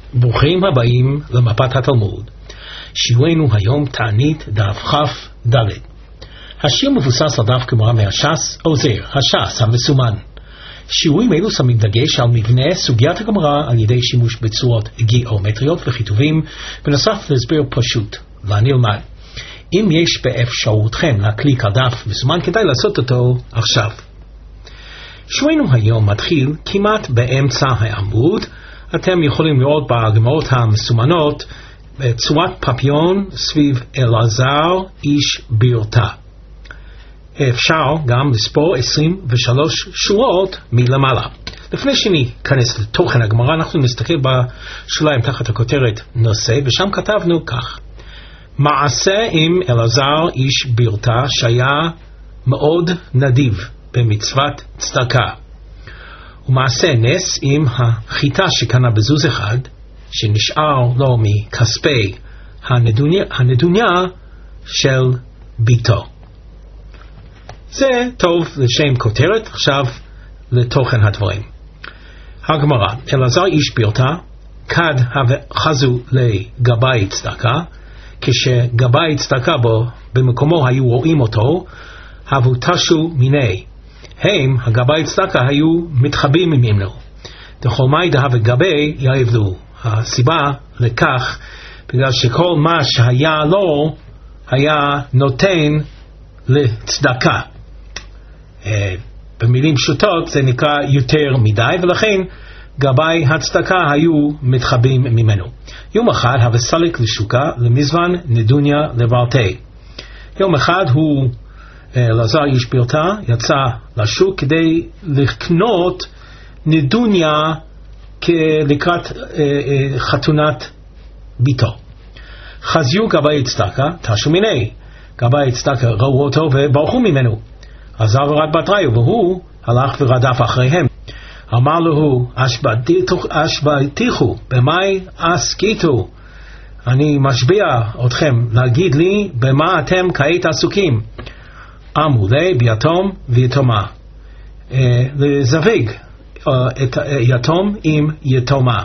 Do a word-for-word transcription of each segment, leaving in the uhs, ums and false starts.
ברוכים הבאים למפת התלמוד. שיעורנו היום תענית דף כף ד'. השיר מבוסס על דף גמרא מהש"ס עוזר, הש"ס המסומן. שיעורים אלו שמים דגש על מבנה סוגיית הגמרא על ידי שימוש בצורות גיאומטריות וכיתובים, בנוסף להסבר פשוט לנלמד. אם יש באפשרותכם להקליק על דף מסומן, כדאי לעשות אותו עכשיו. שיעורנו היום מתחיל כמעט באמצע העמוד. אתם יכולים לראות בגמרות המסומנות צורת פפיון סביב אלעזר איש בירתה. אפשר גם לספור עשרים ושלוש שורות מלמעלה. לפני שניכנס לתוכן הגמרא, אנחנו נסתכל בשוליים תחת הכותרת נושא, ושם כתבנו כך: מעשה עם אלעזר איש בירתה שהיה מאוד נדיב במצוות צדקה, ומעשה נס עם החיטה שקנה בזוז אחד שנשאר לו מכספי הנדוניה, הנדוניה של ביתו. זה טוב לשם כותרת. עכשיו לתוכן הדברים. הגמרא: אלעזר איש בירתה כד חזו לגבאי צדקה, כשגבאי צדקה בו במקומו היו רואים אותו, הבו תשו מיני, הם הגבאי צדקה היו מתחבים ממנו. דכל מאי דהב גבי יעבדו. הסיבה לכך בגלל שכל מה שהיה לו היה נותן לצדקה. במילים פשוטות זה נקרא יותר מדי, ולכן גבי הצדקה היו מתחבים ממנו. יום אחד הבסליק לשוקה למזוון נדוניה לברתי. יום אחד הוא אלעזר איש בירתה יצא לשוק כדי לקנות נדוניה לקראת חתונת ביתו. חזיו גבאי צדקה תשו מיני. גבאי צדקה ראו אותו וברחו ממנו. עזב ורד בתריו, והוא הלך ורדף אחריהם. אמר לו, אשבעתיכו במאי עסקיתו, אני משביע אתכם להגיד לי במה אתם כעת עסוקים. אמרו לי ביתום ויתומה, לזווג את יתום עם יתומה.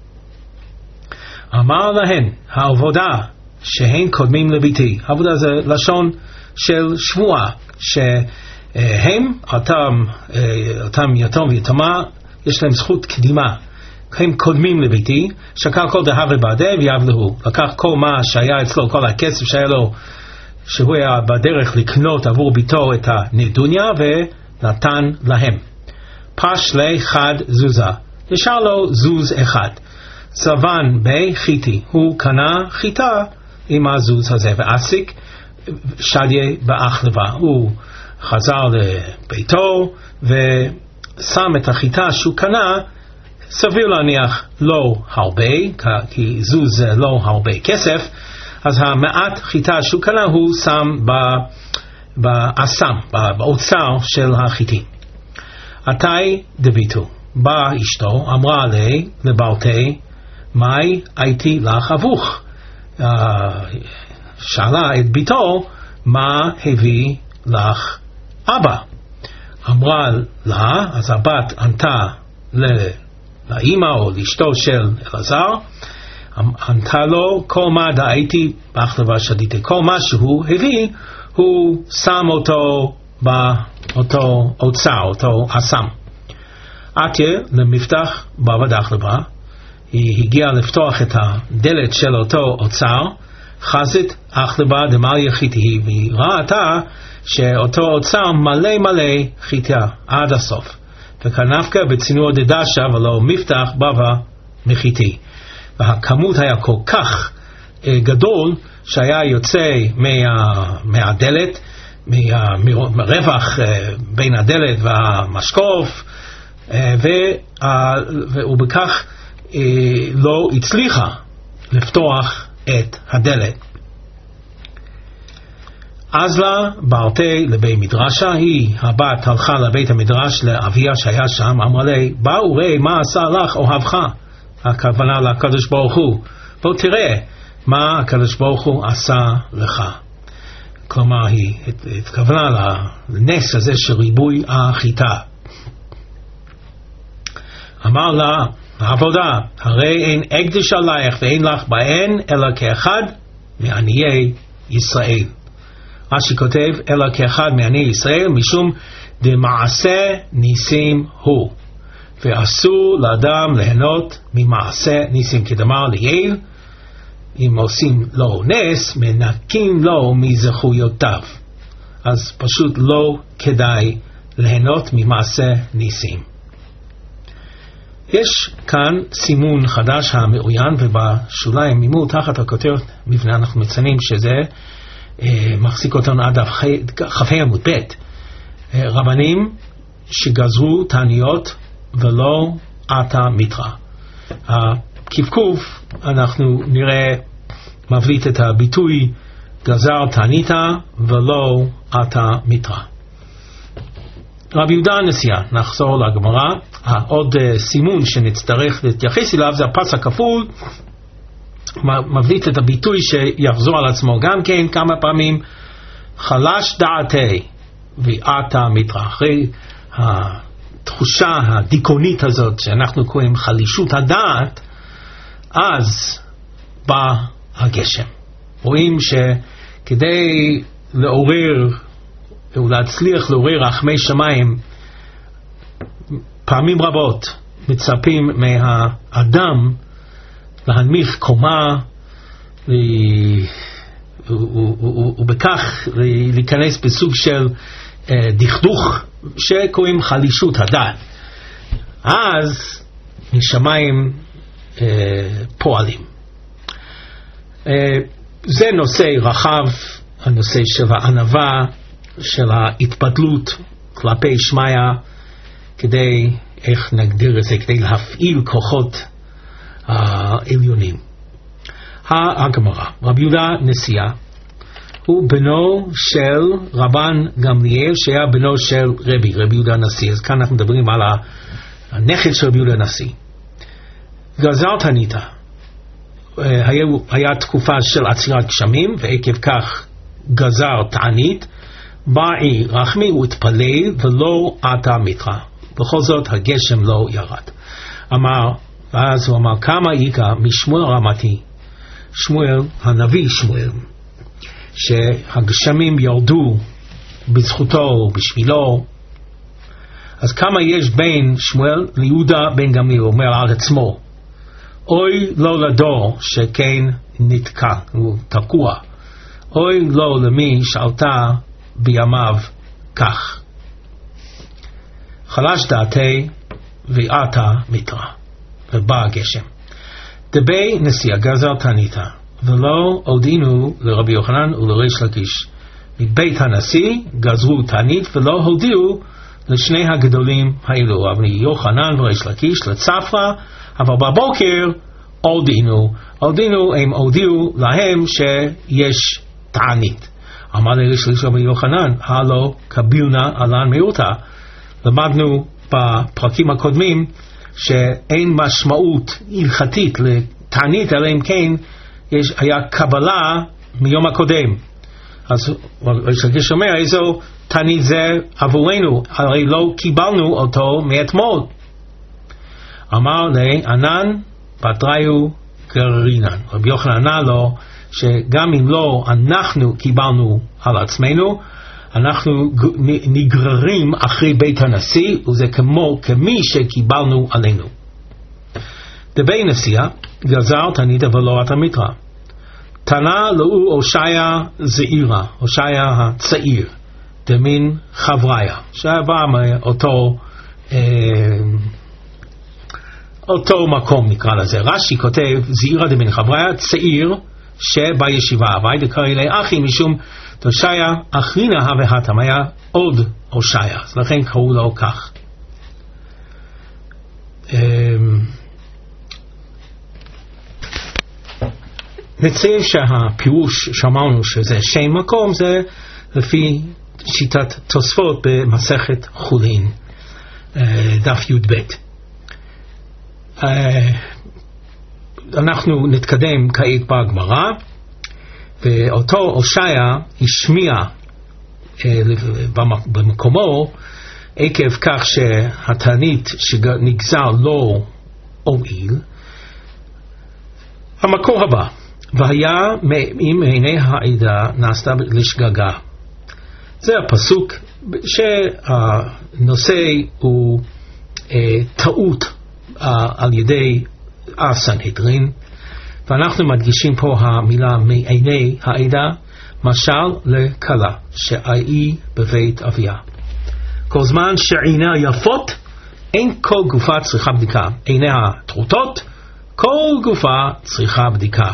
אמר להן, העבודה שהן קודמים לביתי. עבודה זה לשון של שבועה, שהם אותם, אותם יתום ויתומה יש להם זכות קדימה, הם קודמים לביתי. שקל כל דהב ובעדה ויעבלהו, לקח כל מה שהיה אצלו, כל הכסף שהיה לו, שהוא היה בדרך לקנות עבור ביתו את הנדוניה, ונתן להם. פש לי חד זוזה, נשאר לו זוז אחד. סבן בי חיטי, הוא קנה חיטה עם הזוז הזה, ועסיק שדיה באחלבה. הוא חזר לביתו ושם את החיטה שהוא קנה, סביר להניח לא הרבה, כי זוז זה לא הרבה כסף, אז המעט חיטה שהוא קנה הוא שם באסם, באוצר של החיטים. עתי דביתו, באה אשתו, אמרה לי לבעלתי, מאי הייתי לך אבוך? שאלה את ביתו, מה הביא לך אבא? אמרה לה, אז הבת ענתה לאמא או לאשתו של אלעזר, ענתה לו, כל מה דהייתי באחלבה שדיתי, כל מה שהוא הביא הוא שם אותו באותו אוצר, אותו אסם. עתיה למפתח בעבד האחלבה, היא הגיעה לפתוח את הדלת של אותו אוצר, חזית אחלבה דמל יחיתי, והיא ראתה שאותו אוצר מלא מלא חיטה עד הסוף, וכנפקה בצינור דדשה ולא מפתח בבא מחיתי, והכמות היה כל כך גדול שהיה יוצא מה, מהדלת, מהרווח בין הדלת והמשקוף, ובכך לא הצליחה לפתוח את הדלת. אז לה בעלתי לבית מדרשה, היא הבת הלכה לבית המדרש לאביה שהיה שם, אמרה לי, באו ראי מה עשה לך אוהבך, הכוונה לקדוש ברוך הוא, בוא תראה מה הקדוש ברוך הוא עשה לך. כלומר היא התכוונה לנס הזה של ריבוי החיטה. אמר לה העבודה, הרי אין הקדש עלייך ואין לך בהן אלא כאחד מעניי ישראל. רש"י כותב אלא כאחד מעניי ישראל משום דמעשה ניסים הוא, ואסור לאדם ליהנות ממעשה ניסים, כדאמר ליעל, אם עושים לו נס מנקים לו מזכויותיו. אז פשוט לא כדאי ליהנות ממעשה ניסים. יש כאן סימון חדש המעוין, ובשוליים מימו תחת הכותרת מבנה אנחנו מציינים שזה אה, מחזיק אותנו עד כ"ה עמוד ב', אה, רבנים שגזרו תעניות ולא עתה מיתרא. הכפקוף אנחנו נראה מבליט את הביטוי גזר תעניתא ולא עתה מיתרא. רבי יהודה הנשיאה, נחזור לגמרא. עוד סימון שנצטרך להתייחס אליו זה הפס הכפול, מבליט את הביטוי שיחזור על עצמו גם כן כמה פעמים, חלש דעתי ועתה מיתרא. אחרי התחושה הדיכאונית הזאת שאנחנו קוראים חלישות הדעת, אז בא הגשם. רואים שכדי לעורר ולהצליח לעורר רחמי שמיים, פעמים רבות מצפים מהאדם להנמיך קומה ובכך להיכנס בסוג של דכדוך שקוראים חלישות הדעת. אז משמיים פועלים. זה נושא רחב, הנושא של הענווה, של ההתבדלות כלפי שמיה, כדי, איך נגדיר את זה, כדי להפעיל כוחות העליונים. הגמרא, רבי יהודה נשיאה הוא בנו של רבן גמליאל שהיה בנו של רבי, רבי יהודה נשיא. אז כאן אנחנו מדברים על הנכד של רבי יהודה נשיא. גזר תעניתא, היה, היה תקופה של עצירת גשמים, ועקב כך גזר תענית, באי רחמי והתפלל ולא עתה מיתרא. בכל זאת הגשם לא ירד. אמר, ואז הוא אמר, כמה איכא משמואל רמתי, שמואל, הנביא שמואל, שהגשמים ירדו בזכותו, בשבילו. אז כמה יש בין שמואל ליהודה בן גמליאל, הוא אומר על עצמו, אוי לא לדור שכן נתקע, הוא תקוע, אוי לא למי שעלתה בימיו כך. חלש דעתי ועתה מיתרא, ובא הגשם. דבי נשיאה גזר תעניתא, ולא הודיעו לרבי יוחנן ולריש לקיש. מבית הנשיא גזרו תענית ולא הודיעו לשני הגדולים האלו, רבי יוחנן וריש לקיש, לצפרא, אבל בבוקר הודיעו, הודיעו הם הודיעו להם שיש תענית. אמר לריש לקיש רבי יוחנן, הלא קביונה עלן מיעוטה. למדנו בפרקים הקודמים שאין משמעות הלכתית לתענית, אלא אם כן יש, היה קבלה מיום הקודם. אז ריש לקיש אומר, איזו תענית זה עבורנו, הרי לא קיבלנו אותו מאתמול. אמר לי, ענן בתריו גררינן. רבי יוחנן ענה לו שגם אם לא אנחנו קיבלנו על עצמנו, אנחנו נגררים אחרי בית הנשיא, וזה כמו כמי שקיבלנו עלינו. דבי נשיאה גזר תעניתא ולא עתה מיתרא. תנה לאו הושעיה זעירא, הושעיה הצעיר, דמין חבריה, שבא מאותו אה, אותו מקום נקרא לזה. רש"י כותב זעירא דמין חבריה, צעיר שבישיבה. אביי דקראי לי אחי משום הושעיה אחרינא הווה התם, היה עוד הושעיה, אז לכן קראו לו כך. נציין שהפירוש שאמרנו שזה שם מקום זה לפי שיטת תוספות במסכת חולין דף י"ב. אנחנו נתקדם כעת בגמרא, ואותו הושעיה השמיע במקומו עקב כך שהתענית שנגזר לו הועיל. המקור הבא, והיה אם עיני העדה נעשתה לשגגה. זה הפסוק שהנושא הוא אה, טעות אה, על ידי הסנהדרין, ואנחנו מדגישים פה המילה מעיני העדה, משל לכלה שהיא בבית אביה. כל זמן שעיניה יפות, אין כל גופה צריכה בדיקה. עיניה טרוטות, כל גופה צריכה בדיקה.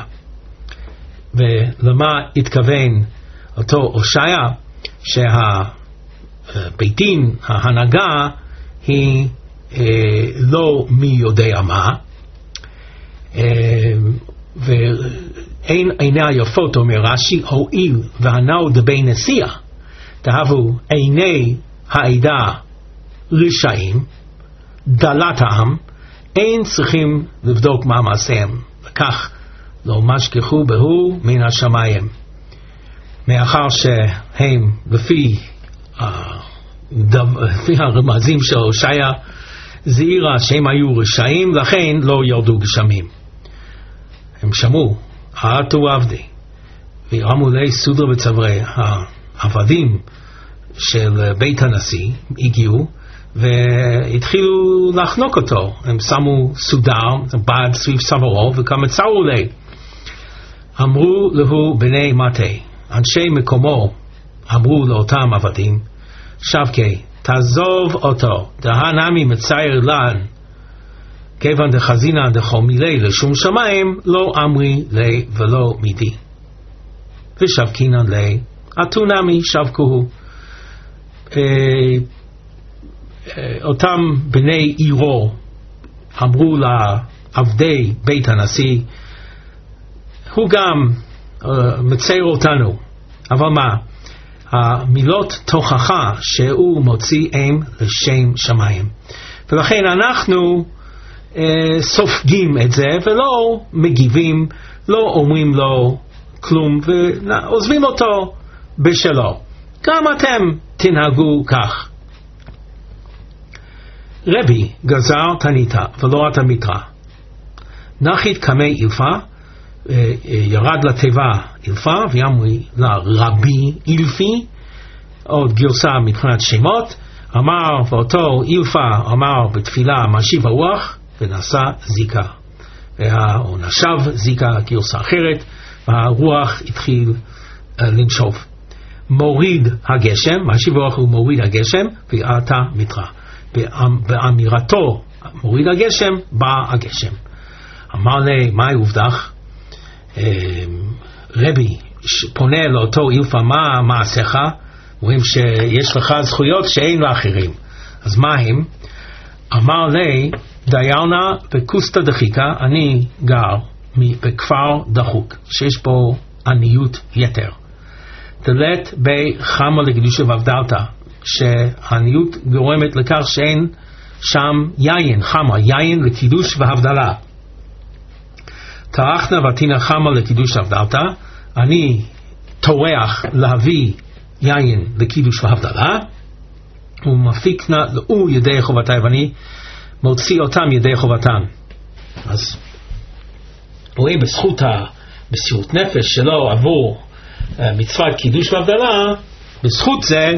ולמה התכוון אותו הושע? שהבית דין, ההנהגה, היא אה, לא מי יודע מה, אה, ואין עיניה יפות, אומר רש"י, הואיל והנאו דבי נשיאה, תהוו עיני העדה רשעים, דלת העם, אין צריכים לבדוק מה מעשיהם, וכך לא משכחו בהו מן השמיים. מאחר שהם לפי, uh, דו, לפי הרמזים של הושע זעירה שהם היו רשעים, לכן לא ירדו גשמים. הם שמעו, העתו עבדי, וירמו לי סודרה בצברי. העבדים של בית הנשיא הגיעו והתחילו לחנוק אותו. הם שמו סודר, בד סביב צווארו, וכמה צרו לי. אמרו לו בני מטה, אנשי מקומו, אמרו לאותם עבדים, שבקי, תעזוב אותו, דהנמי מצייר לן, כיוון דחזינה דחומילי לשום שמיים, לא אמרי לי ולא מידי. ושבקינן לי, אתונמי שבקוהו. אותם בני עירו אמרו לעבדי בית הנשיא, הוא גם uh, מצייר אותנו, אבל מה? המילות תוכחה שהוא מוציא הם לשם שמיים, ולכן אנחנו uh, סופגים את זה ולא מגיבים, לא אומרים לו כלום ועוזבים אותו בשלו. גם אתם תנהגו כך. רבי גזר תניתה ולא אתה מתרא, נחית קמי אילפה, ירד לתיבה אילפה ויאמרי לרבי אילפי, עוד גרסה מבחינת שמות, אמר ואותו אילפה אמר בתפילה משיב הרוח ונעשה זיקה, והוא נשב זיקה גרסה אחרת, והרוח התחיל uh, לנשוב. מוריד הגשם, משיב הרוח הוא מוריד הגשם ואתה מתרא, באמירתו מוריד הגשם בא הגשם. אמר לי מה יובדח? רבי פונה לאותו אילפה, מה מעשיך? אומרים שיש לך זכויות שאין לאחרים, אז מה הם? אמר לי דיונה בקוסטה דחיקה, אני גר בכפר דחוק שיש פה עניות יתר, דלת בחמה לקדושה והבדלת, שהעניות גורמת לכך שאין שם יין, חמה, יין לקידוש והבדלה. תרחנה ותינה חמה לקידוש והבדלת, אני טורח להביא יין לקידוש והבדלה, ומפיקנה לאו ידי חובתי, ואני מוציא אותם ידי חובתם. אז רואים בזכות המסירות נפש שלו עבור מצוות קידוש והבדלה, בזכות זה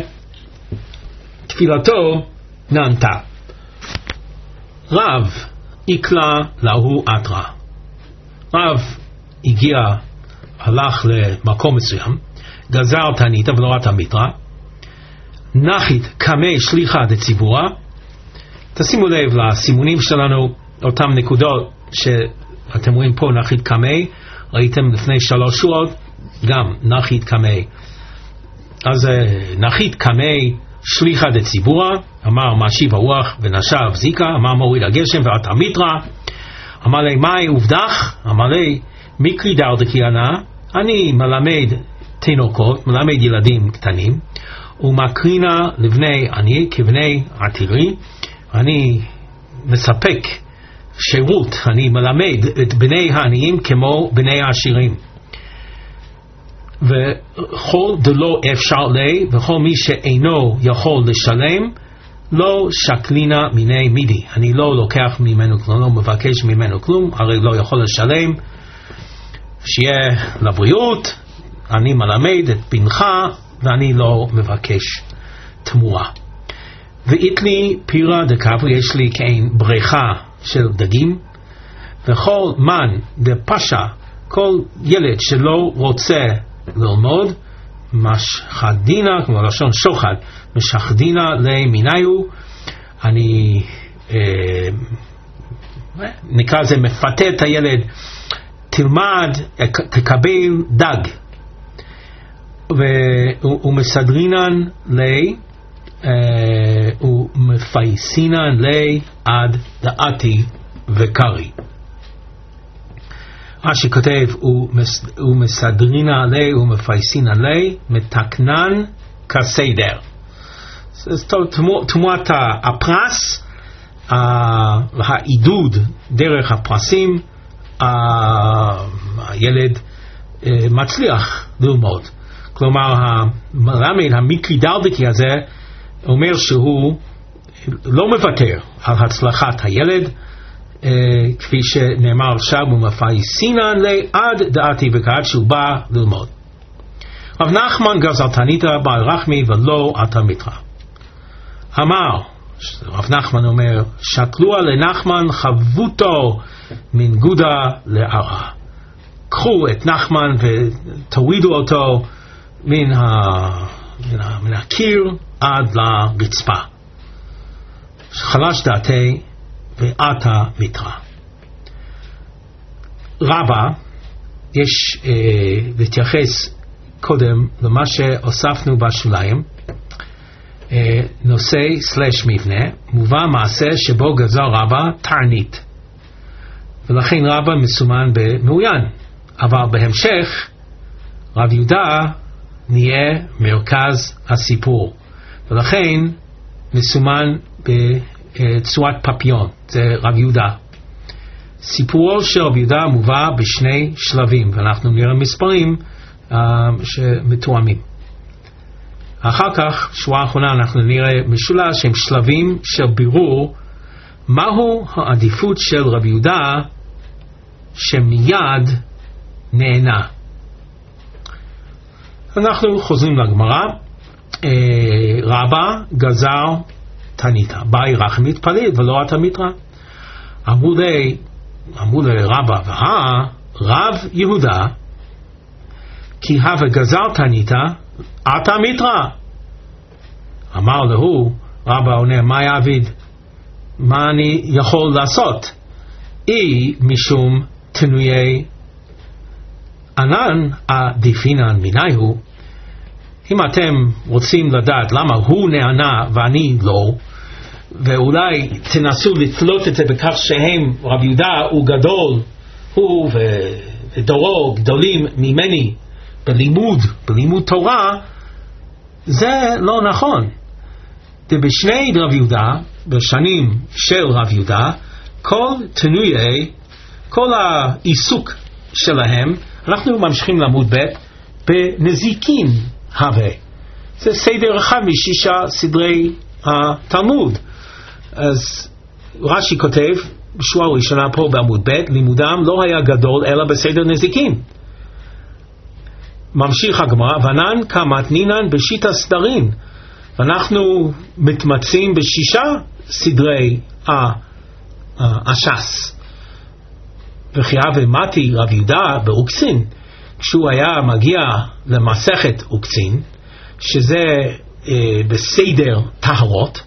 תפילתו נענתה. רב יקלה להו אתרא, רב הגיע, הלך למקום מסוים, גזר תניתא ולא ראה מתרא, נחית קמי שליחה דציבורה. תשימו לב לסימונים שלנו, אותם נקודות שאתם רואים פה, נחית קמי, ראיתם לפני שלוש שורות גם נחית קמי. אז נחית קמי שליחה דציבורה, אמר משיב הרוח ונשב זיקה, אמר מוריד הגשם ואתה מתרא. אמר לי מהי עובדך? אמר לי מקרי דרדקיאנה, אני מלמד תינוקות, מלמד ילדים קטנים, ומקרינה לבני עני כבני עתירי, אני מספק שירות, אני מלמד את בני העניים כמו בני העשירים. וכל דלא אפשר לי, וכל מי שאינו יכול לשלם, לא שקלינה מיני מידי, אני לא לוקח ממנו כלום, לא מבקש ממנו כלום, הרי לא יכול לשלם, שיהיה לבריאות, אני מלמד את בנך ואני לא מבקש תמורה. ואיתלי פירה דקפו, יש לי כאין בריכה של דגים, וכל מן דפשע, כל ילד שלא רוצה ללמוד, משחדינה, כמו לשון שוחד, משחדינה למיניו, אני אה, נקרא לזה מפתה את הילד, תלמד, תקבל דג, ומסדרינן לי, ומפייסינן לי עד דעתי וקרי. רש"י כותב, ומסדרינה לי ומפייסינן לי, מתקנן כסדר. תמורת הפרס, העידוד דרך הפרסים, הילד מצליח ללמוד. כלומר, המלמד המיקי דרדקי הזה אומר שהוא לא מוותר על הצלחת הילד, כפי שנאמר עכשיו, ומפייסינן לי עד דעתי וקרי, שהוא בא ללמוד. רב נחמן גזר תניתא בעל רחמי ולא התמיתרא. אמר, רב נחמן אומר, שקלוה לנחמן חבותו מן גודה לערה. קחו את נחמן ותורידו אותו מן, ה... מן, ה... מן הקיר עד לרצפה. חלש דעתי ועתה מיתרא. רבה, יש אה, להתייחס קודם למה שהוספנו בשוליים, אה, נושא סלש מבנה, מובא מעשה שבו גזר רבה תרנית, ולכן רבה מסומן במעוין, אבל בהמשך רב יהודה נהיה מרכז הסיפור, ולכן מסומן בצורת פפיון, זה רב יהודה. סיפורו של רב יהודה מובא בשני שלבים, ואנחנו נראה מספרים uh, שמתואמים. אחר כך, שורה האחרונה, אנחנו נראה משולש עם שלבים של בירור מהו העדיפות של רב יהודה שמיד נהנה. אנחנו חוזרים לגמרא. אה, רבה גזר תניתא, באי רחמי התפלל ולא התמיתרא. אמרו לי, אמרו לרבה, והא רב יהודה, כי הווה גזר תניתא, התמיתרא. אמר לו, רבה עונה, מה יעביד? מה אני יכול לעשות? אי משום תנויי ענן עדיפינן מיניהו. אם אתם רוצים לדעת למה הוא נענה ואני לא, ואולי תנסו לתלות את זה בכך שהם, רב יהודה הוא גדול, הוא ודורו גדולים ממני בלימוד, בלימוד תורה, זה לא נכון. ובשני רב יהודה, בשנים של רב יהודה, כל תנויי, כל העיסוק שלהם, אנחנו ממשיכים לעמוד ב' בנזיקין הווה. זה סדר אחד משישה סדרי התלמוד. אז רש"י כותב בשורה הראשונה פה בעמוד ב', לימודם לא היה גדול אלא בסדר נזיקין. ממשיך הגמרא, ונן כמתנינן בשיטה סדרין, ואנחנו מתמצאים בשישה סדרי הש"ס. וכי הווה מתי רב יהודה באוקצין, כשהוא היה מגיע למסכת אוקצין, שזה אה, בסדר טהרות,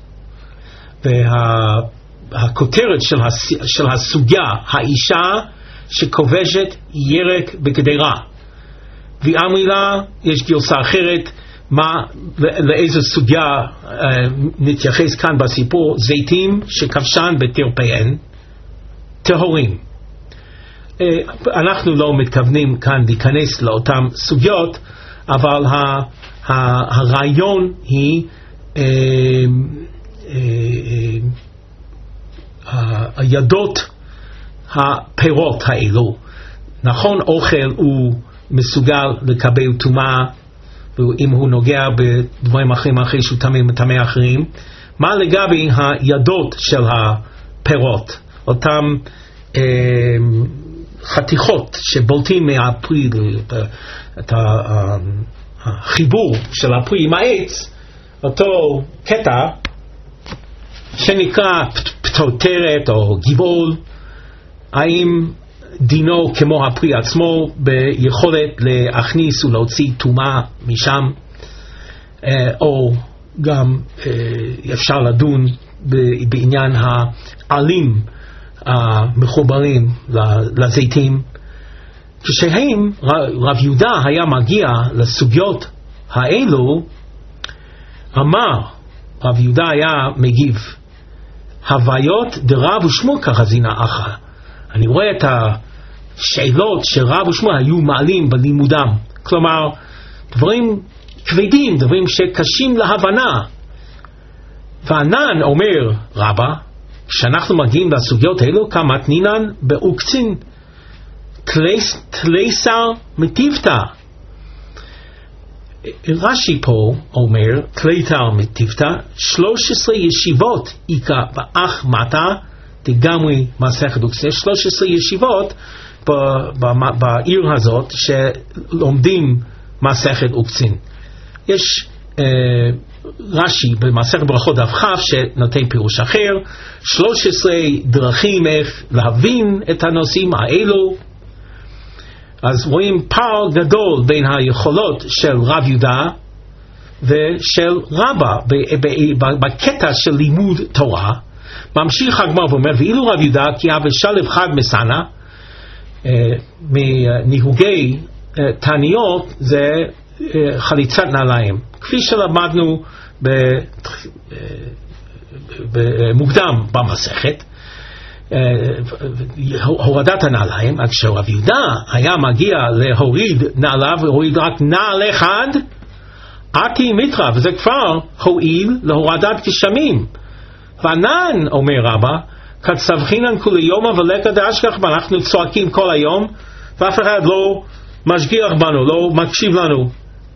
והכותרת של, הס, של הסוגיה, האישה שכובשת ירק בגדרה. ואמרי לה, יש גרסה אחרת, מה, לאיזו סוגיה אה, נתייחס כאן בסיפור, זיתים שכבשן בתרפיהן, טהורים. אה, אנחנו לא מתכוונים כאן להיכנס לאותן סוגיות, אבל ה, ה, הרעיון היא אה, אה, אה, הידות הפירות האלו. נכון, אוכל הוא מסוגל לקבל טומאה, ואם הוא נוגע בדברים אחרים אחרי שהוא טמא מטמא אחרים, מה לגבי הידות של הפירות, אותם אה, חתיכות שבולטים מהפרי, את החיבור של הפרי עם העץ, אותו קטע שנקרא פטוטרת או גבעול, האם דינו כמו הפרי עצמו ביכולת להכניס ולהוציא טומאה משם, או גם אפשר לדון בעניין העלים המחוברים לזיתים. כשהם, רב יהודה היה מגיע לסוגיות האלו, אמר, רב יהודה היה מגיב, הוויות דרב ושמואל כחזינה אחא. אני רואה את השאלות שרב ושמואל היו מעלים בלימודם, כלומר דברים כבדים, דברים שקשים להבנה. וענן אומר רבא, כשאנחנו מגיעים לסוגיות האלו, כמתנינן באוקצין תלייסר מטיבתא. רש"י פה אומר תלייסר מטיבתא, שלוש עשרה ישיבות איקה באח מטה תגמרי מסכת אוקצין, שלוש עשרה ישיבות בעיר הזאת שלומדים מסכת אוקצין. יש אה, רש"י במסכת ברכות דף כ' שנותן פירוש אחר, שלוש עשרה דרכים איך להבין את הנושאים האלו. אז רואים פער גדול בין היכולות של רב יהודה ושל רבא בקטע של לימוד תורה. ממשיך הגמרא ואומר, ואילו רב יהודה כי אבשלב חד מסנה, אה, מנהוגי אה, תעניות זה אה, חליצת נעליים, כפי שלמדנו במוקדם במסכת, אה, הורדת הנעליים. אז כשרב יהודה היה מגיע להוריד נעליו, והוריד רק נעל אחד, עתי מיטרא, וזה כבר הועיל להורדת גשמים. וענן אומר רבא, כצבחינן כולי יומא ולקא דאשכח, ואנחנו צועקים כל היום ואף אחד לא משגיח בנו, לא מקשיב לנו.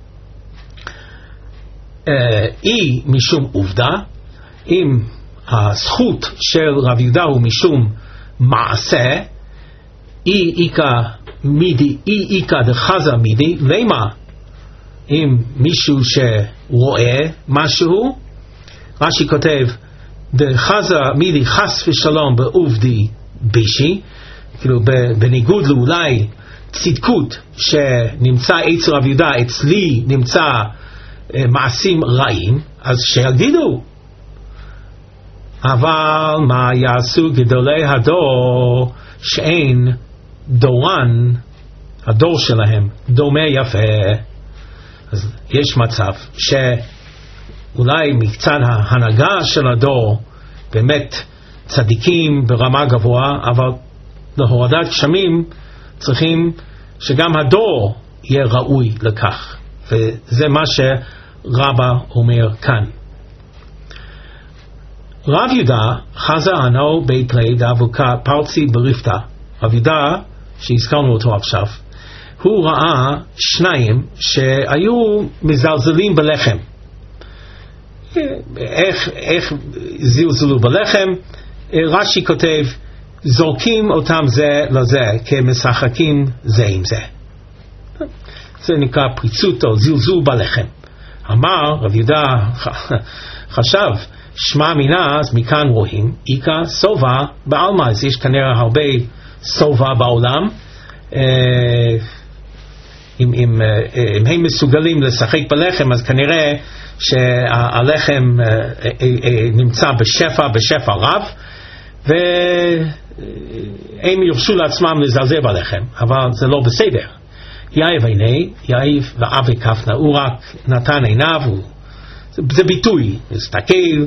אי משום עובדה, אם הזכות של רב יהודה הוא משום מעשה, אי איקה מידי, אי איקה דחזה מידי, למה? אם מישהו שרואה משהו, רש"י כותב דחזה מידי חס ושלום בעובדי בישי, כאילו בניגוד לאולי צדקות שנמצא אצל רב יהודה, אצלי נמצא אה, מעשים רעים, אז שיגידו. אבל מה יעשו גדולי הדור שאין דורן, הדור שלהם דומה יפה. אז יש מצב שאולי מקצת ההנהגה של הדור באמת צדיקים ברמה גבוהה, אבל להורדת גשמים צריכים שגם הדור יהיה ראוי לכך, וזה מה שרבא אומר כאן. רב יהודה חזה ענו בית פלאי דאבוקה פרצי ברפתא. רב יהודה שהזכרנו אותו עכשיו, הוא ראה שניים שהיו מזלזלים בלחם. איך, איך זלזלו בלחם? רש"י כותב זורקים אותם זה לזה כמשחקים זה עם זה. זה נקרא פריצות או זלזול בלחם. אמר רב יהודה חשב שמע מינה, אז מכאן רואים איקה סובה בעלמא. אז יש כנראה הרבה סובה בעולם. אם, אם, אם הם מסוגלים לשחק בלחם, אז כנראה שהלחם נמצא בשפע, בשפע רב, והם ירשו לעצמם לזלזל בלחם, אבל זה לא בסדר. יאיב עיני, יאיב ואבי כפנה, הוא רק נתן עיניו, זה ביטוי, מסתכל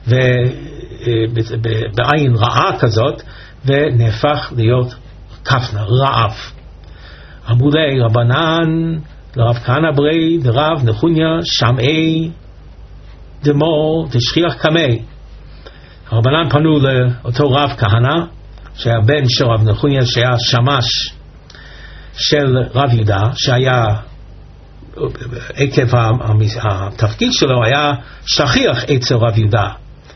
בעין רעה כזאת, ונהפך להיות כפנה, רעב. אמרו לי רבנן לרב כהנא ברי דרב נחוניה שמעי דמור דשכיח קמי. הרבנן פנו לאותו רב כהנא שהיה בן של רב נחוניה, שהיה שמש של רב יהודה, שהיה עקב התפקיד שלו היה שכיח אצל רב יהודה,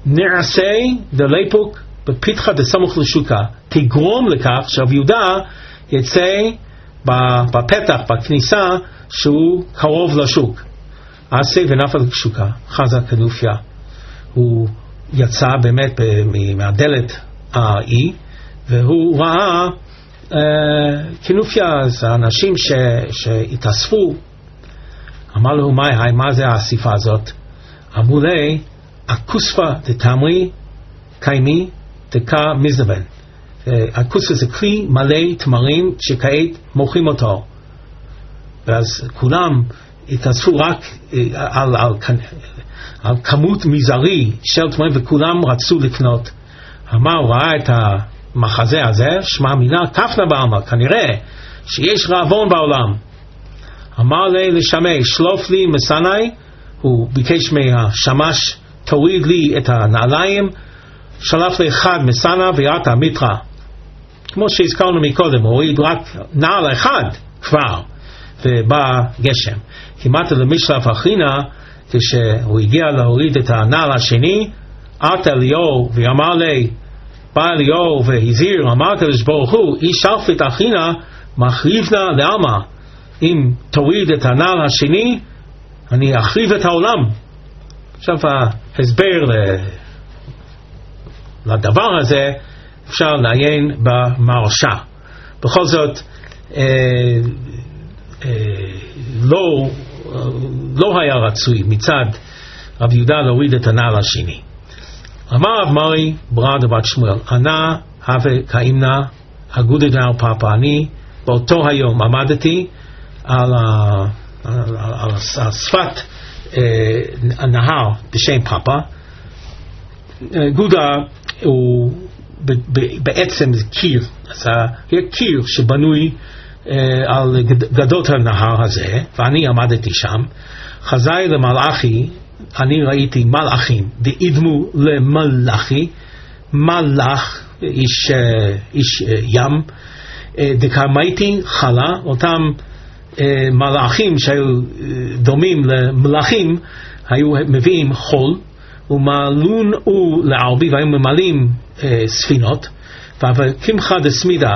נעשה דליפוק בפתחה דסמוך לשוקה, תגרום לכך שרב יהודה יצא בפתח, בכניסה, שהוא קרוב לשוק. עשה ונפל לשוקה, חזה כנופיה. הוא יצא באמת מהדלת האי, והוא ראה אה, כנופיה, האנשים ש, שהתאספו. אמר לו, מה, מה זה האסיפה הזאת? אמרו לי, הכוספה דתמרי קיימי דקה מזדבן. הכוספה זה כלי מלא תמרים שכעת מוכרים אותו. ואז כולם התאספו רק על, על, על כמות מזערי של תמרים, וכולם רצו לקנות. אמר, הוא ראה את המחזה הזה, שמע מינה כפנה בעלמא, כנראה שיש רעבון בעולם. אמר לי לשמי, שלוף לי מסנאי, הוא ביקש מהשמש, תוריד לי את הנעליים, שלף לי אחד מסנה ויראת המיטרה. כמו שהזכרנו מקודם, הוא הוריד רק נעל אחד כבר, ובא גשם. כמעט למשלף אחינה, כשהוא הגיע להוריד את הנעל השני, עט אליהו ואמר לי, בא אליהו והזהיר, אמרת לשברוך הוא, איש שלפת אחינה, מחריבנה לעלמא. אם תוריד את הנעל השני, אני אחריב את העולם. עכשיו ההסבר לדבר הזה אפשר לעיין במרשה. בכל זאת אה, אה, לא, לא היה רצוי מצד רב יהודה להוריד את הנעל השני. אמר רב מרי ברא דבת שמואל, ענה הווה כאימנה הגודד נער פאפה. אני באותו היום עמדתי על, ה, על, על, על שפת אה, הנהר בשם פאפה. גודה הוא ב, ב, בעצם קיר, אז קיר שבנוי אה, על גדות הנהר הזה, ואני עמדתי שם. חזאי למלאכי, אני ראיתי מלאכים דאידמו למלאכי, מלאך איש, איש ים, דקמייתי חלה, אותם מלאכים שהיו דומים למלאכים, היו מביאים חול ומלון הוא לערבי, והיו ממלאים ספינות, וכמחה דסמידה,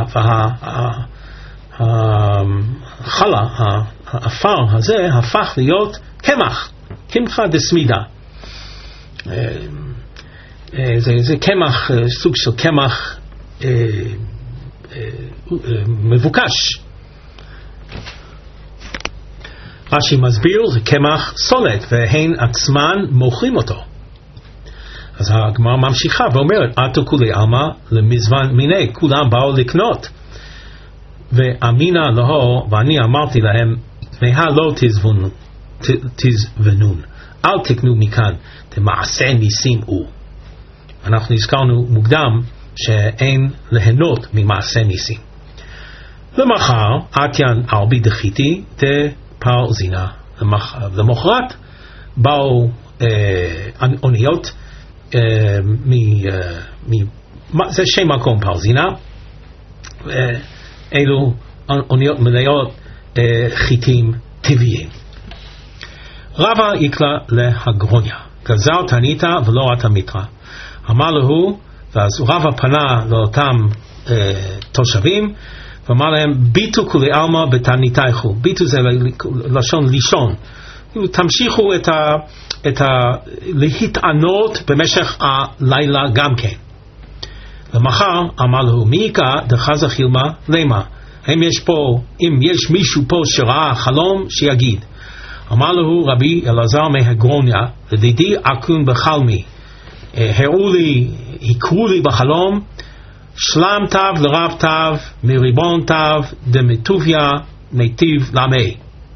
והחלה, האפר הזה הפך להיות קמח, קמחה דסמידה. זה, זה קמח, סוג של קמח מבוקש. רש"י מסביר, זה קמח סולת, והן עצמן מוכרים אותו. אז הגמרא ממשיכה ואומרת, עטו כולי עלמא למזמן מיני, כולם באו לקנות. ואמינה לו, ואני אמרתי להם, מה לא תזבונון, תזבנון, אל תקנו מכאן, תמעשה ניסים הוא. אנחנו הזכרנו מוקדם שאין ליהנות ממעשה ניסים. למחר, עטיין ערבי דחיתי תפרזינה. למחרת באו אה, אוניות, אה, מ, אה, מ, זה שם מקום פרזינה, אה, אלו אוניות מלאות אה, חיטים טבעיים. רבא יקלה להגרוניה, גזר תניתה ולא ראת מיטרה. אמר לו, ואז רבא פנה לאותם אה, תושבים ואמר להם, ביטו כולי עלמא בתניתייכו. ביטו זה לשון לישון, תמשיכו את ה, את ה, להתענות במשך הלילה גם כן. למחר אמר לו, מיקה דחזה חילמה למה, האם יש פה, אם יש מישהו פה שראה חלום, שיגיד. אמר לו רבי אלעזר מהגרוניה, לדידי אקון בחלמי, הראו לי, הקרו לי בחלום, שלם תו לרב תו, מריבון תו, דמטוביה נתיב למי.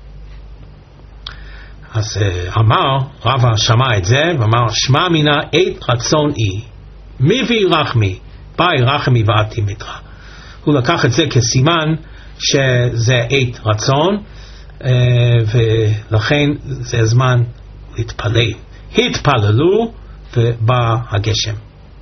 אז אמר, רבא שמע את זה, ואמר, שמע מינה עת רצון אי, מביא רחמי, באי רחמי ועתי מיתרה. הוא לקח את זה כסימן שזה עת רצון, ולכן זה הזמן להתפלל. התפללו ובא הגשם.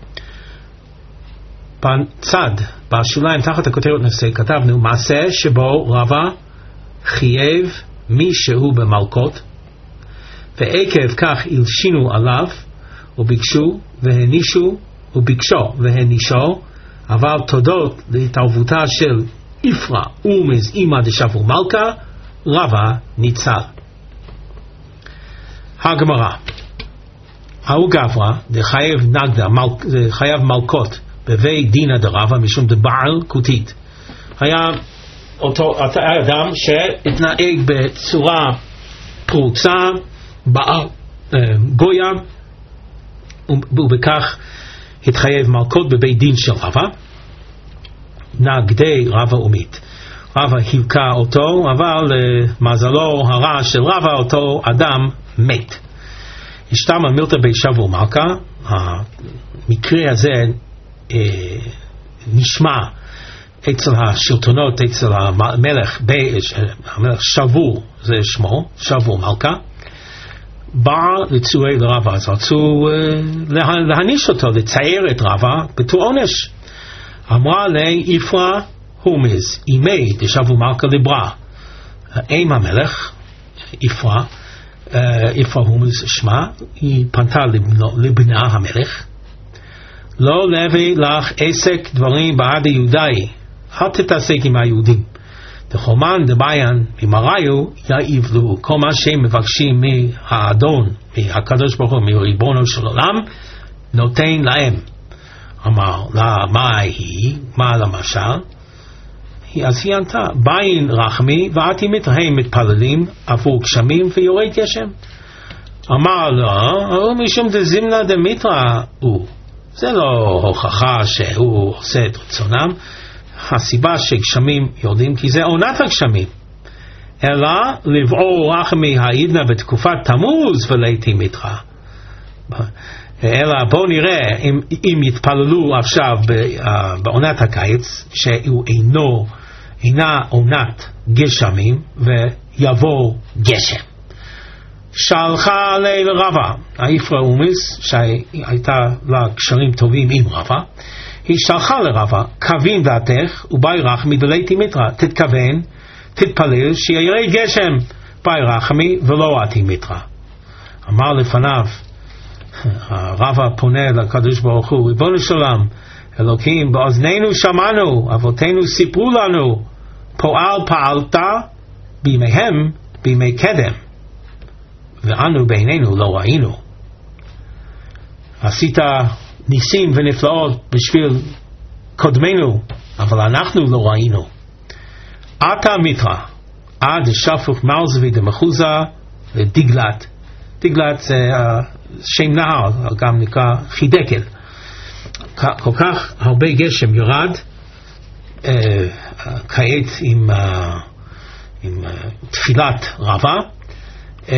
בצד, בשוליים, תחת הכותרת נושא, כתבנו מעשה שבו רבא חייב מי שהוא במלכות, ועקב כך הלשינו עליו, וביקשו והנישו וביקשו והנישו, אבל תודות להתערבותה של איפרא ורמז אימא דשבו מלכה, רבא ניצל. הגמרא, ההוא גברא דחייב נגדה, חייב מלכות בבית דינא דרבא משום דבעל כותית. היה אותו אדם שהתנהג בצורה פרוצה, בעל גויה, ובכך התחייב מלכות בבית דין של רבא נגדי רבא ומית. רבא היכה אותו, אבל מזלו הרע של רבא, אותו אדם מת. השתמע מילתא בי שבו מלכה. המקרה הזה אה, נשמע אצל השלטונות, אצל המלך, המלך שבו זה שמו, שבו מלכה, בא לצורי לרבא, אז רצו אה, להניש אותו, לצייר את רבא בתור עונש. אמרה לי איפרא הורמז אימי דשבו מלכה לברה, אם המלך איפרא, איפרא הורמז שמה, היא פנתה לבנה המלך, לא להביא לך עסק דברים בעד היהודאי, אל תתעסק עם היהודים. דחומן דביין ממראיו יאיבלו, כל מה שהם מבקשים מהאדון, מהקדוש ברוך הוא, מריבונו של עולם, נותן להם. אמר לה, מה היא? מה למשל? אז היא ענתה, ביין רחמי ואתי מתרהם מתפללים עבור גשמים ויורד גשם. אמר לו, משום דזימנה דמיתרא הוא, זה לא הוכחה שהוא עושה את רצונם. הסיבה שגשמים יורדים כי זה עונת הגשמים, אלא לבעור רחמי העידנא בתקופת תמוז ולעיתים מיתרא. אלא בואו נראה אם, אם יתפללו עכשיו בעונת הקיץ, שהוא אינו אינה עונת גשמים ויבוא גשם. שלחה לרבא, האיפרא הורמז שהייתה לה קשרים טובים עם רבא, היא שלחה לרבא, כוון דעתך ובאי רחמי דלעיתים מיתרא, תתכוון, תתפלל שירד גשם באי רחמי ולא עתי מיתרא. אמר לפניו, הרבא פונה לקדוש ברוך הוא, ריבונו של עולם, אלוקים, באוזנינו שמענו, אבותינו סיפרו לנו, פועל פעלת בימיהם בימי קדם, ואנו בעינינו לא ראינו. עשית ניסים ונפלאות בשביל קודמנו, אבל אנחנו לא ראינו. עתה מיתרא, עד שפוך מלזבי דמחוזה לדיגלת. דיגלת זה שם נהר, גם נקרא חידקל. כל כך הרבה גשם ירד, אה, כעת עם, אה, עם אה, תפילת רבא, אה,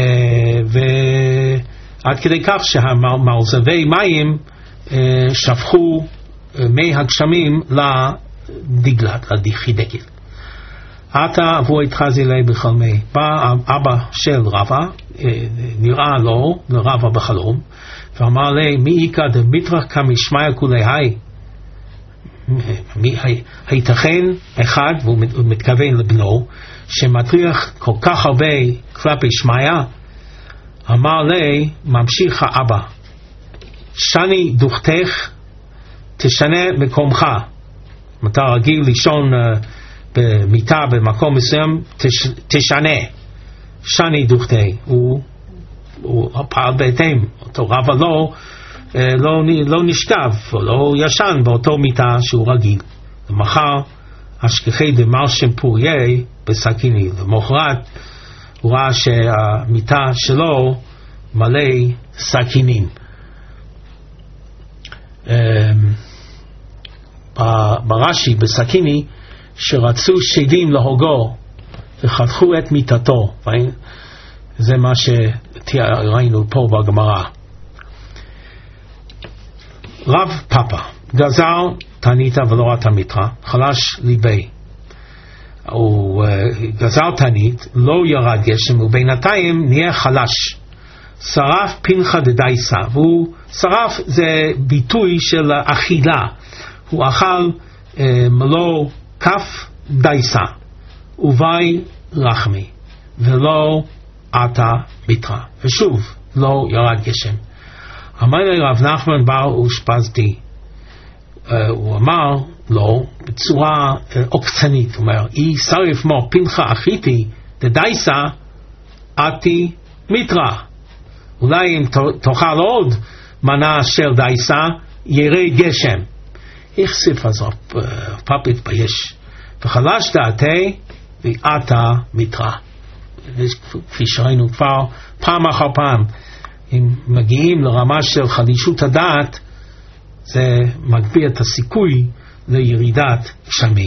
ועד כדי כך שהמלזבי מים אה, שפכו אה, מי הגשמים לדיגלת, לחידקל. עתה אבו התחזי לי בחלמי. בא אבא של רבא, נראה לו לרבא בחלום, ואמר לי, מי איקא דמיתרא כמשמיא כולי היי? הייתכן אחד, והוא מתכוון לבנו, שמטריח כל כך הרבה כלפי שמיא? אמר לי, ממשיך האבא, שני דוכתך, תשנה מקומך. אתה רגיל לישון במיטה במקום מסוים, תש, תשנה. שני דוכתי, הוא, הוא פעל בהתאם. אותו רבא לא, לא, לא נשכב, לא ישן באותו מיטה שהוא רגיל. למחר, השכחי דמר שם פוריה בסכיני. למחרת, הוא ראה שהמיטה שלו מלא סכינים. ברש"י בסכיני, שרצו שדים להוגו וחתכו את מיטתו. זה מה שראינו פה בגמרא. רב פאפא גזר תנית ולא ראה מיתרא, חלש ליבי. הוא גזר תנית, לא ירד גשם, ובינתיים נהיה חלש. שרף פינחה דדייסה, והוא שרף זה ביטוי של אכילה. הוא אכל אה, מלוא כף דייסה ובי רחמי ולא עתה מיתרא, ושוב לא ירד גשם. אמר לי רב נחמן בר אושפזתי, הוא אמר לו בצורה עוקצנית, הוא אומר, אי שריף מו פינחה אחיתי דדייסה אתי מיטרה, אולי אם תאכל עוד מנה של דייסה ירד גשם. יחסיף אז פאפ התבייש, וחלש דעתי ואתה מיטרה. כפי שראינו כבר פעם אחר פעם, אם מגיעים לרמה של חלישות הדעת, זה מגביר את הסיכוי לירידת גשמים.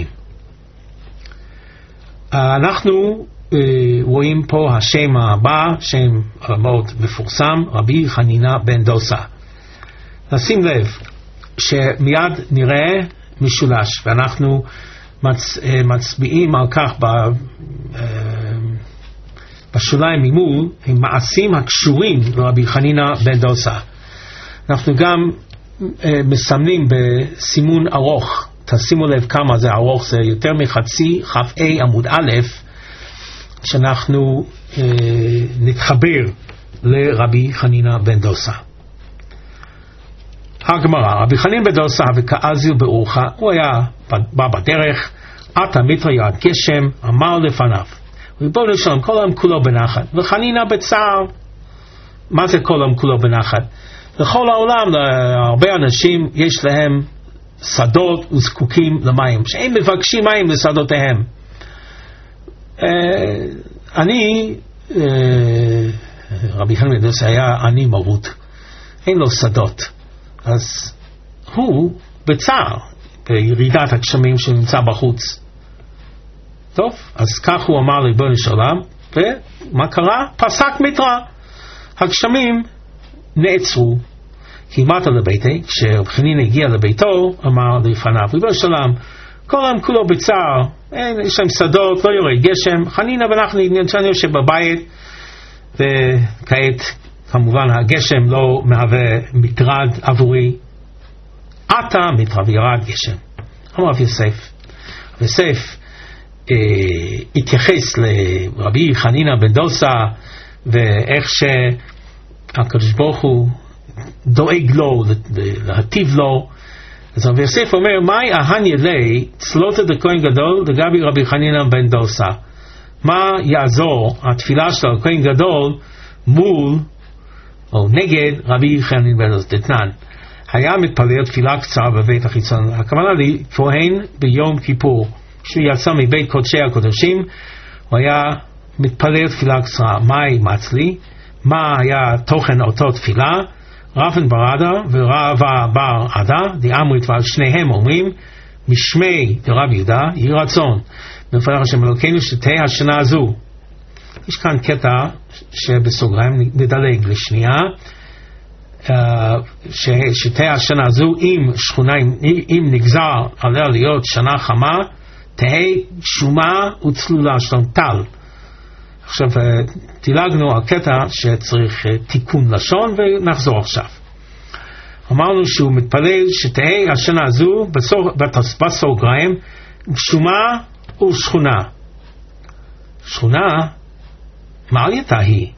אנחנו רואים פה השם הבא, שם מאוד מפורסם, רבי חנינה בן דוסה. נשים לב שמיד נראה משולש, ואנחנו מצ... מצביעים על כך ב... בשוליים ממול, הם מעשים הקשורים לרבי חנינה בן דוסה. אנחנו גם מסמנים בסימון ארוך, תשימו לב כמה זה ארוך, זה יותר מחצי כ"ה עמוד א', שאנחנו אה, נתחבר לרבי חנינה בן דוסה. הגמרא, רבי חנינה בן דוסה וכאזיל באורחה, הוא היה בא בדרך, עתה מיטרה ירד גשם, אמר לפניו, ריבונו שלום, כל העם כולו בנחת, וחנינה בצער. מה זה כל העם כולו בנחת? לכל העולם, להרבה אנשים יש להם שדות וזקוקים למים, שהם מבקשים מים לשדותיהם. אני, רבי חנינה בן דוסה היה עני מרות, אין לו שדות, אז הוא בצער, בירידת הגשמים שנמצא בחוץ. טוב, אז כך הוא אמר לריבונו של עולם, ומה קרה? פסק מיטרה, הגשמים נעצרו. כמעט לביתי, כשרבי חנינה הגיע לביתו, אמר לפניו, ריבונו של עולם, כל העם כולו בצער, אין, יש להם שדות, לא יורד גשם, חנינה ואנחנו נמצאנו יושב בבית, וכעת כמובן הגשם לא מהווה מטרד עבורי, עתה מיטרה וירד גשם. אמר רב יוסף, יוסף אה, התייחס לרבי חנינה בן דוסה, ואיך שהקדוש ברוך הוא דואג לו, להטיב לו. אז רבי יוסף אומר, מהי ההניה לי צלותה דכהן גדול לגבי רבי חנינה בן דוסה? מה יעזור התפילה של הכהן גדול מול או נגד רבי חנינה בן דוסה? דתנן, היה מתפלל תפילה קצרה בבית החיצון, הכוונה לי כהן ביום כיפור, כשהוא יצא מבית קודשי הקודשים, הוא היה מתפלל תפילה קצרה. מהי מצלי? מה היה תוכן אותו תפילה? רבן בר עדה ורבא בר עדה דאמרית, ועל שניהם אומרים משמי דרב יהודה יהי רצון מפרח השם אלוקינו שתהא השנה הזו. יש כאן קטע שבסוגריים נדלג לשנייה, שתהא השנה הזו אם שכונה, אם נגזר עליה להיות שנה חמה, תהא שומה וצלולה שלום טל. עכשיו תילגנו על קטע שצריך תיקון לשון, ונחזור עכשיו. אמרנו שהוא מתפלל שתהא השנה הזו בסוגריים שומה ושכונה. שכונה, מה עלייתה היא?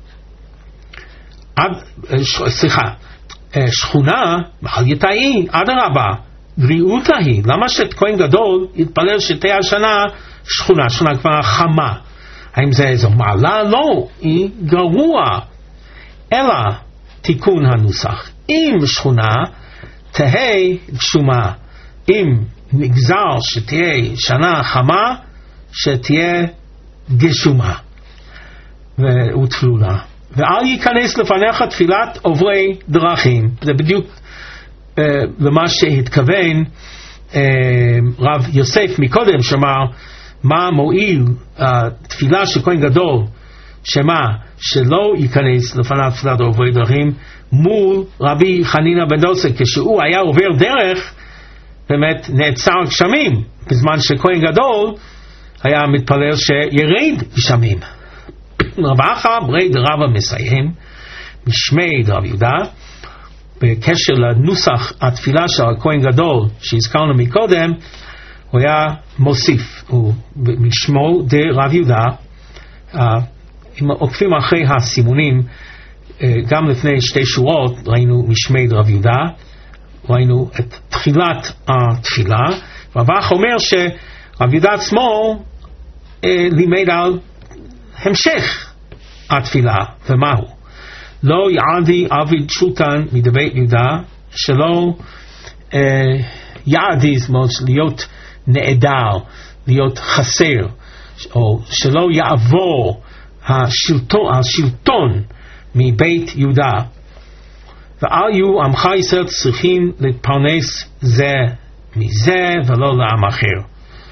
עד, סליחה, שכונה, מה עלייתה היא? עד הרבה, בריאותה היא. למה שכהן גדול יתפלל שתהא השנה שכונה? שכונה כבר חמה. האם זה איזו מעלה? לא, היא גרוע. אלא תיקון הנוסח, אם שכונה תהא גשומה, אם נגזר שתהיה שנה חמה, שתהיה גשומה ותפלולה. ואל ייכנס לפניך תפילת עוברי דרכים. זה בדיוק אה, למה שהתכוון אה, רב יוסף מקודם, שאמר מה מועיל התפילה של כהן גדול, שמה שלא ייכנס לפניו תפילת עוברי דרכים, מול רבי חנינה בן דוסה, כשהוא היה עובר דרך, באמת נעצר גשמים, בזמן שכהן גדול היה מתפלל שירד גשמים. רב אחא ברי דרבא מסיים משמי דרב יהודה, בקשר לנוסח התפילה של הכהן גדול שהזכרנו מקודם, הוא היה מוסיף, הוא משמו דרב יהודה, אם עוקבים אחרי הסימונים, גם לפני שתי שורות ראינו משמד רב יהודה, ראינו את תחילת התפילה, והבח אומר שרב יהודה עצמו אה, לימד על המשך התפילה, ומהו? לא יעדי עביד שולטן מדבית יהודה, שלא אה, יעדי, זאת אומרת, להיות נעדר, להיות חסר, או שלא יעבור השלטון, השלטון מבית יהודה. ואל יהיו עמך ישראל צריכים להתפרנס זה מזה ולא לעם אחר.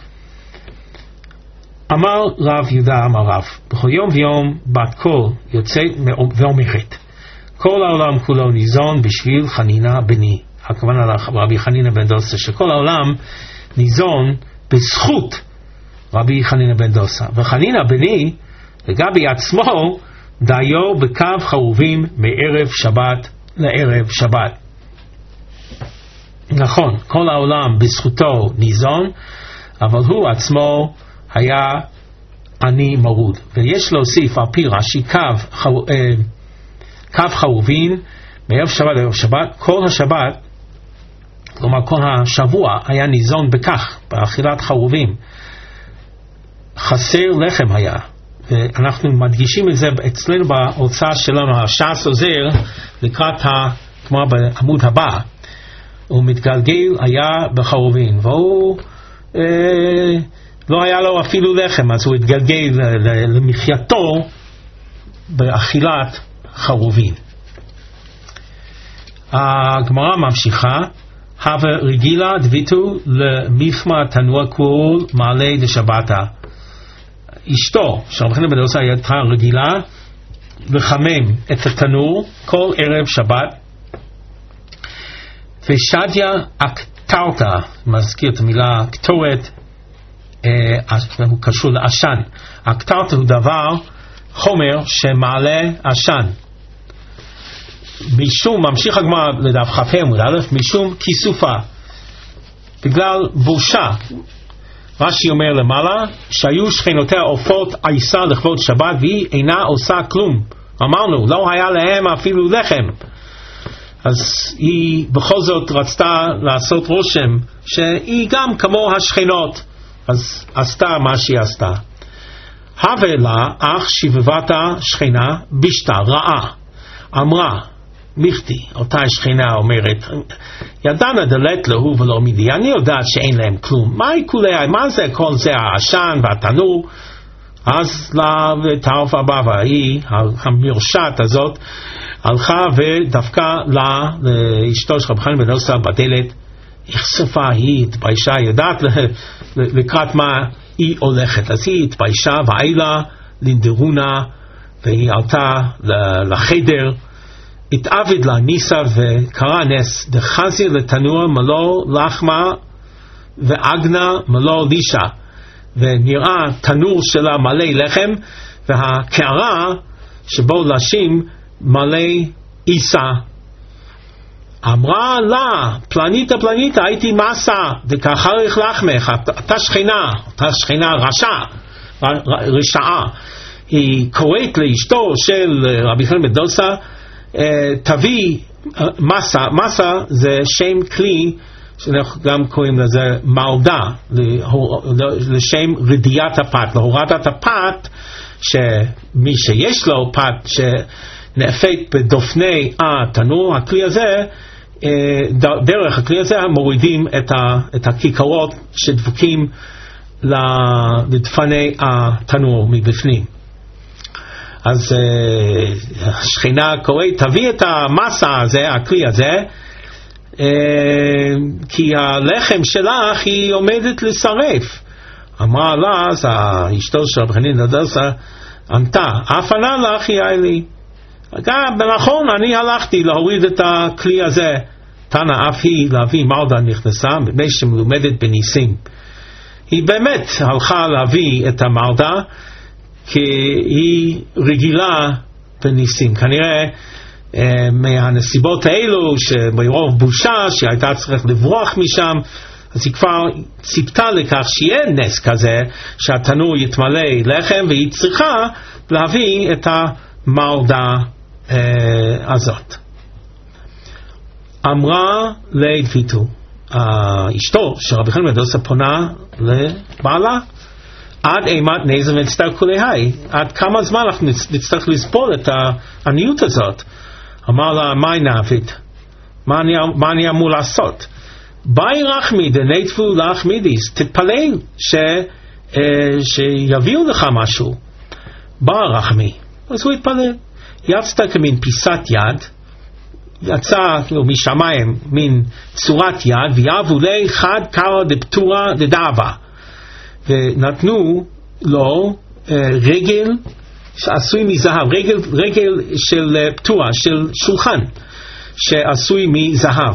אמר רב יהודה אמר רב, בכל יום ויום בת קול יוצאת ואומרת, כל העולם כולו ניזון בשביל חנינה בני. הכוונה לרבי חנינה בן דוסה, שכל העולם ניזון בזכות רבי חנינה בן דוסה. וחנינה בני לגבי עצמו דיו בקו חרובים מערב שבת לערב שבת. נכון, כל העולם בזכותו ניזון, אבל הוא עצמו היה עני מרוד. ויש להוסיף על פי רש"י קו, חרו, אה, קו חרובים מערב שבת לערב שבת. כל השבת, כלומר כל השבוע, היה ניזון בכך, באכילת חרובים. חסר לחם היה. ואנחנו מדגישים את זה אצלנו בהוצאה שלנו, הש"ס עוזר, לקראת כמו בעמוד הבא, הוא מתגלגל היה בחרובים, והוא אה, לא היה לו אפילו לחם, אז הוא התגלגל למחייתו באכילת חרובים. הגמרא ממשיכה, הווה רגילה דביתו למפמא תנוע כול מעלה דשבתא. אשתו של רבי חנינא בן דוסה הייתה רגילה לחמם את התנור כל ערב שבת, ושדיה אקטרתא, מזכיר את המילה קטורת, אה, הוא קשור לעשן. אקטרתא הוא דבר, חומר שמעלה עשן. משום, ממשיך הגמרא לדף כ"ה עמוד א', משום כיסופה, בגלל בושה. רש"י אומר למעלה, שהיו שכנותיה עופות עיסה לכבוד שבת והיא אינה עושה כלום. אמרנו, לא היה להם אפילו לחם. אז היא בכל זאת רצתה לעשות רושם שהיא גם כמו השכנות, אז עשתה מה שהיא עשתה. הווה לה אך שבבתה שכנה בשתה רעה, אמרה מיכתי, אותה שכנה אומרת, ידענה דלת להו ולא מידי, אני יודעת שאין להם כלום, מה יקולה, מה זה כל זה העשן והתנור? אז לה ותערף הבא, והיא המרשעת הזאת הלכה ודווקא לה לאשתו של רבי חנינא בן דוסה בדלת, נחשפה, היא התביישה, יודעת לקראת מה היא הולכת, אז היא התביישה ואילה לנדרונה, והיא עלתה לחדר, התעבד לה ניסה וקרא נס, דחזי לתנוע מלוא לחמה ואגנה מלוא לישה, ונראה תנור שלה מלא לחם, והקערה שבו לשים מלא עיסה. אמרה לה, פלניתה פלניתה, הייתי מסה דקחריך לחמך, אתה שכינה, אתה שכינה רשע, רשעה. היא קוראת לאשתו של רבי חנינא בן דוסה, תביא מסה, מסה זה שם כלי שאנחנו גם קוראים לזה מלדה, לשם רדיעת הפת, להורדת הפת, שמי שיש לו פת שנאפת בדופני התנור, הכלי הזה, דרך הכלי הזה מורידים את הכיכרות שדבוקים לדפני התנור מבפנים. אז השכינה קוראת, תביא את המסה הזה, הכלי הזה, כי הלחם שלך היא עומדת לשרף. אמרה לה, אז אשתו של רבי חנינא בן דוסה ענתה, אף ענה לך יהיה לי. גם בנכון אני הלכתי להוריד את הכלי הזה. תנא אף היא להביא מלדה נכנסה, מפני שמלומדת בניסים. היא באמת הלכה להביא את המלדה, כי היא רגילה בניסים. כנראה אה, מהנסיבות האלו, שמרוב בושה שהייתה צריכה לברוח משם, אז היא כבר ציפתה לכך שיהיה נס כזה, שהתנור יתמלא לחם, והיא צריכה להביא את המלדה הזאת. אמרה לדביתו, אשתו של רבי חנינא בן דוסא פונה לבעלה, עד אימת נזר ונצטרך להי, עד כמה זמן אנחנו נצטרך לסבול את העניות הזאת. אמר לה, מה נעביד? מה אני, מה אני אמור לעשות? באי רחמי דנטפו לך מידיס, תתפלל ש, שיביאו לך משהו. בא רחמי, אז הוא התפלל. יצא כמין פיסת יד, יצא כאילו, משמיים מין צורת יד, ויאבו לי חד קרא דפטורה דדאבה, ונתנו לו uh, רגל שעשוי מזהב, רגל, רגל של uh, פטורה, של שולחן שעשוי מזהב.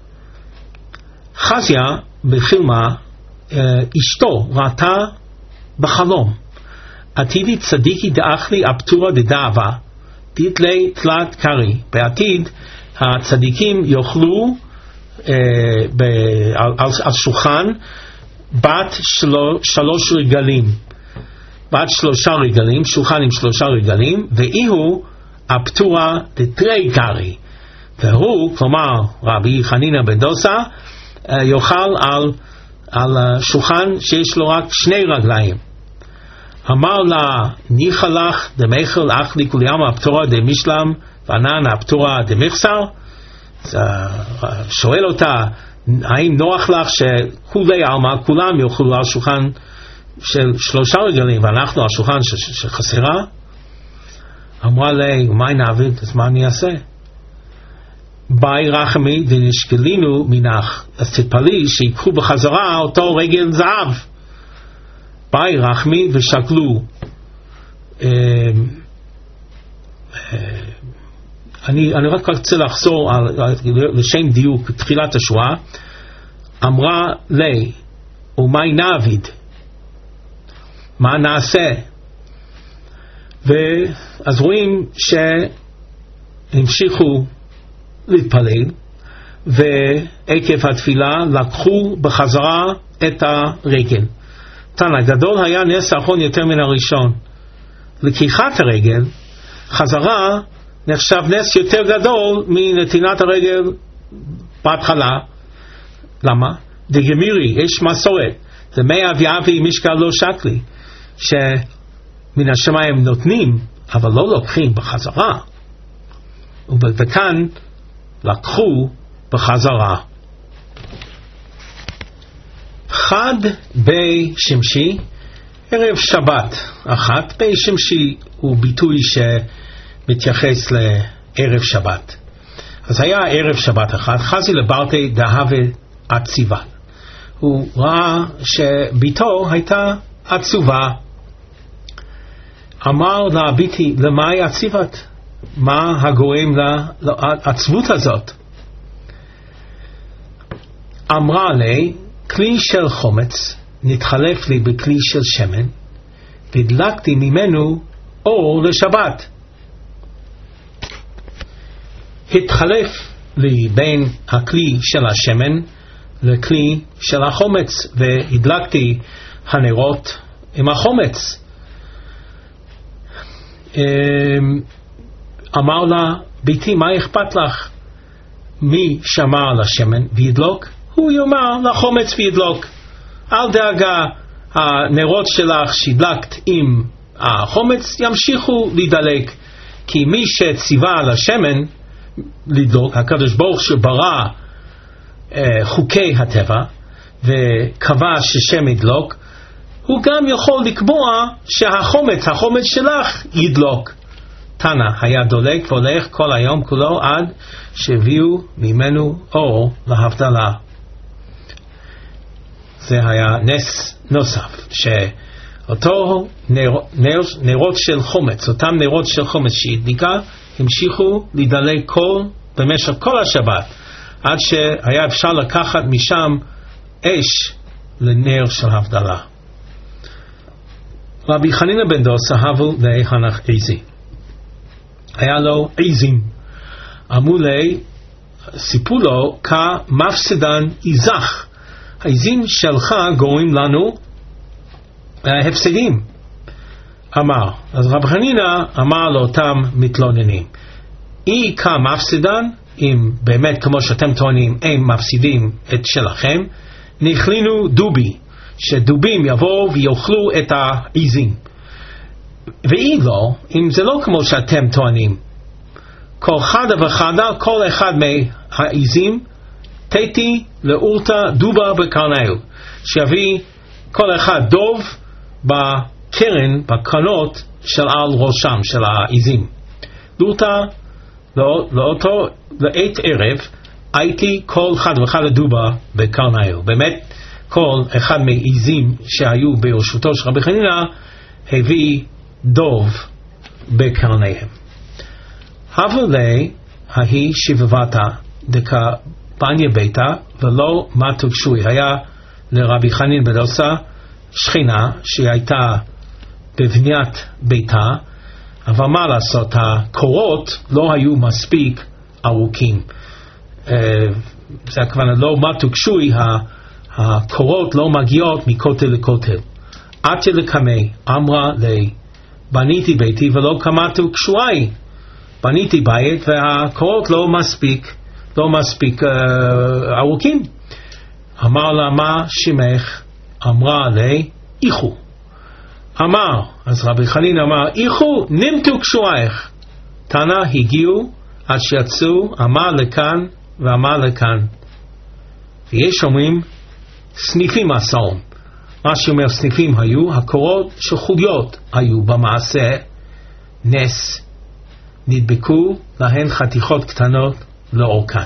חזיה בחילמה, uh, אשתו ראתה בחלום, עתידי צדיקי דאחלי הפטורה דדאבה תתלי תלת קרי, בעתיד הצדיקים יאכלו uh, ב, על, על, על שולחן בת שלוש, שלוש רגלים, בת שלושה רגלים, שולחן עם שלושה רגלים, ואיהו הפטורה דתרי קרי, והוא, כלומר רבי חנינא בן דוסא, יאכל על, על שולחן שיש לו רק שני רגליים. אמר לה, ניחא לך דמייכל אכלי כולי עלמא הפטורה דמשלם וענן הפטורה דמחסר. שואל אותה, האם נוח לך שכולי עלמא כולם יאכלו על שולחן של שלושה רגלים ואנחנו על שולחן שחסרה? אמרה לי, מה נעביד? אז מה אני אעשה? באי רחמי דנשקלינו מנך, אז תתפלי שיקחו בחזרה אותו רגל זהב. באי רחמי ושקלו. אני, אני רק רוצה לחזור על, לשם דיוק תחילת השואה. אמרה לי, ומה נעביד? מה נעשה? ואז רואים שהמשיכו להתפלל, ועקב התפילה לקחו בחזרה את הרגל. תנא, גדול היה נס האחרון יותר מן הראשון. לקיחת הרגל, חזרה נחשב נס יותר גדול מנתינת הרגל בהתחלה. למה? דגמירי, יש מסורת, זה מאה אבי משקל לא שקלי, שמן השמיים נותנים, אבל לא לוקחים בחזרה. וכאן לקחו בחזרה. חד בי שמשי, ערב שבת אחת. בי שמשי הוא ביטוי שמתייחס לערב שבת. אז היה ערב שבת אחת, חזי לברתי דהווה עציבה. הוא ראה שביתו הייתה עצובה. אמר לה, ביתי, למה היא עציבת? מה הגורם לעצבות הזאת? אמרה לי, כלי של חומץ נתחלף לי בכלי של שמן, והדלקתי ממנו אור לשבת. התחלף לי בין הכלי של השמן לכלי של החומץ, והדלקתי הנרות עם החומץ. אמר לה, ביתי, מה אכפת לך? מי שמר על השמן וידלוק? הוא יאמר לחומץ וידלוק. אל דאגה, הנרות שלך שהדלקת עם החומץ ימשיכו להידלק, כי מי שציווה על השמן לדלוק, הקדוש ברוך שברא אה, חוקי הטבע וקבע ששם ידלוק, הוא גם יכול לקבוע שהחומץ, החומץ שלך ידלוק. תנא, היה דולק והולך כל היום כולו עד שהביאו ממנו אור להבדלה. זה היה נס נוסף, שאותו נר, נר, נרות של חומץ, אותם נרות של חומץ שהדליקה, המשיכו להידלק כל, במשך כל השבת, עד שהיה אפשר לקחת משם אש לנר של הבדלה. רבי חנינא בן דוסא הבו להנח עזי. היה לו עזים. אמרו לי, סיפרו לו כמפסדן איזך. העזים שלך גורמים לנו הפסדים. אמר. אז רבי חנינא אמר לאותם מתלוננים, אי קא מפסידן, אם באמת כמו שאתם טוענים הם מפסידים את שלכם, נכלינו דובי, שדובים יבואו ויאכלו את העיזים. ואי לא, אם זה לא כמו שאתם טוענים, כל חדה וחדה, כל אחד מהעיזים, תתי לאורתה דובה בקרניו, שיביא כל אחד דוב בקרן, בקרנות של על ראשם של העיזים. לאורתה, לאותו, לעת ערב, הייתי כל אחד ואחד דובה בקרניו. באמת, כל אחד מהעיזים שהיו ברשותו של רבי חנינא, הביא דוב בקרניהם. הבולי, ההיא שבבתה, דקה בניה ביתה, ולא מתוק שוי. היה לרבי חנין בן דוסה שכינה שהייתה בבניית ביתה, אבל מה לעשות, הקורות לא היו מספיק ארוכים. זה הכוונה לא מתוק שוי, הקורות לא מגיעות מכותל לכותל. עתי לקמי, אמרה לי, בניתי ביתי ולא קמתו קשואי. בניתי בית והקורות לא מספיק, לא מספיק uh, ארוכים. אמר לה, מה שמך? אמרה לי, איכו. אמר, אז רבי חנין אמר, איכו, נמתו קשואייך. תנא הגיעו עד שיצאו, אמר לכאן ואמר לכאן. ויש אומרים, סניפים עשום. מה שאומר סניפים היו, הקורות שחוליות היו במעשה נס. נדבקו להן חתיכות קטנות לאורכן.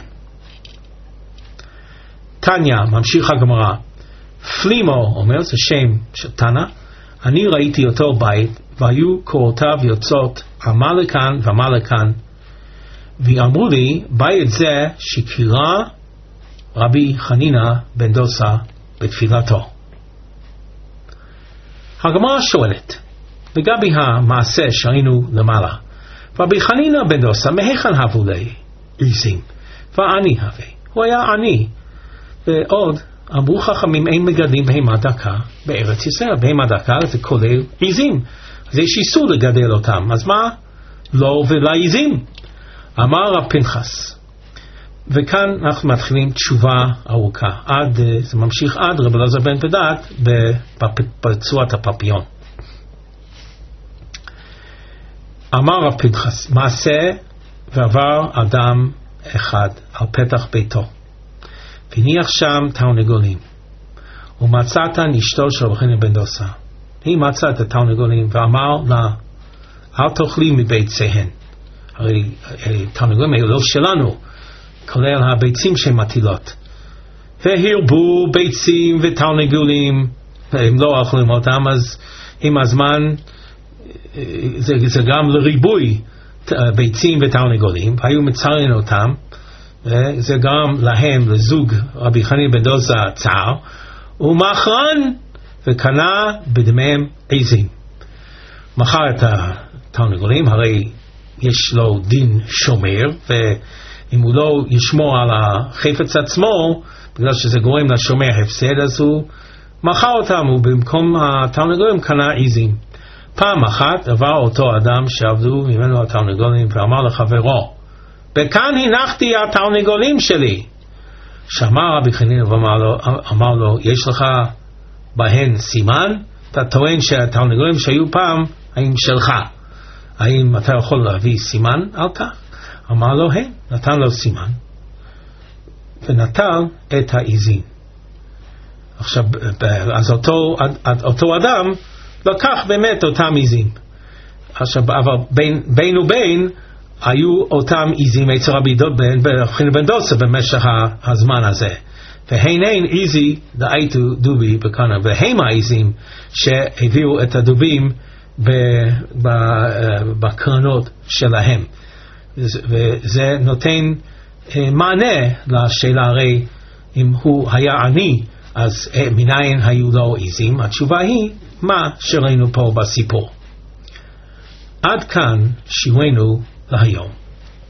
תניא, ממשיך הגמרא, פלימו, אומר, זה שם של תנא, אני ראיתי אותו בית, והיו קורותיו יוצאות, אמר לכאן ואמר לכאן, ואמרו לי, בית זה שקירה רבי חנינא בן דוסה בתפילתו. הגמרא שואלת, לגבי המעשה שראינו למעלה, רבי חנינא בן דוסה, מהיכן הבו לי עיזים? ועני הווה. הוא היה עני. ועוד, אמרו חכמים, אין מגדלים בהמה דקה בארץ ישראל. בהמה דקה זה כולל עיזים. אז יש איסור לגדל אותם. אז מה? לא ולעיזים. אמר רב פנחס. וכאן אנחנו מתחילים תשובה ארוכה. עד, זה ממשיך עד רבי אלעזר בן פדת בצורת הפפיון. אמר רב פנחס, מעשה ועבר אדם אחד על פתח ביתו, והניח שם תרנגולים, ומצאת אשתו של רבי חנינא בן דוסה. היא מצאה את התרנגולים ואמר לה, אל תאכלי מביציהן. הרי תרנגולים היו לא שלנו, כולל הביצים שהן מטילות. והרבו ביצים ותרנגולים, הם לא אוכלים אותם, אז עם הזמן זה, זה גם לריבוי ביצים ותרנגולים, היו מצרין אותם, זה גם להם, לזוג רבי חנינא בן דוסה צער, ומאחרן וקנה בדמיהם עיזים. מכר את התרנגולים, הרי יש לו דין שומר, ואם הוא לא ישמור על החפץ עצמו, בגלל שזה גורם לשומר הפסד, אז הוא מכר אותם, ובמקום התרנגולים קנה עיזים. פעם אחת עבר אותו אדם שעבדו ממנו התרנגולים ואמר לחברו, בכאן הנחתי התרנגולים שלי. שמע רבי חנינא ואמר לו, אמר לו, יש לך בהן סימן? אתה טוען שהתרנגולים שהיו פעם, האם שלך? האם אתה יכול להביא סימן על כך? אמר לו, הם, נתן לו סימן. ונטל את העיזים. עכשיו, אז אותו, אותו אדם, לקח באמת אותם עיזים. עכשיו, אבל בין, בין ובין, היו אותם עיזים אצל רבי חנינא בן דוסה במשך הזמן הזה. והן אין עיזי דאיתו דובי בקנה, והם העיזים שהביאו את הדובים בקרנות שלהם. וזה נותן מענה לשאלה, הרי אם הוא היה עני, אז מניין היו לו עיזים? התשובה היא מה שראינו פה בסיפור. עד כאן שיעורנו להיום.